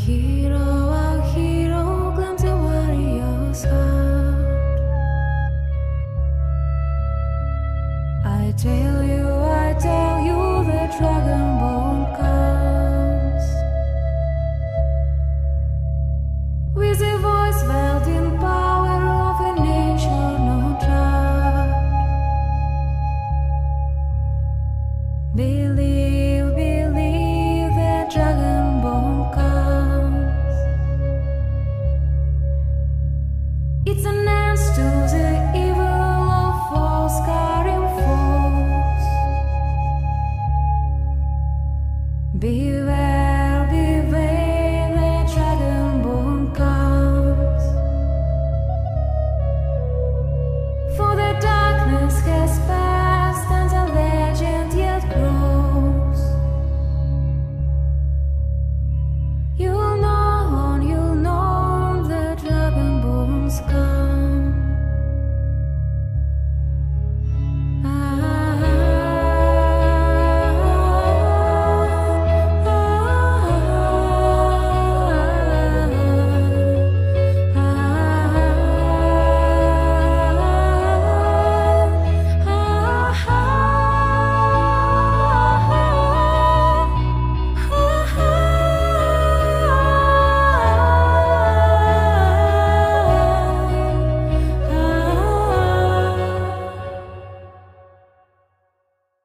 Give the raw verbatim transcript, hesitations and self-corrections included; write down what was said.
hero, our hero claims a warrior's heart. I tell you, I tell you, the dragonborn comes with a voice veiled in power of a nature not proud.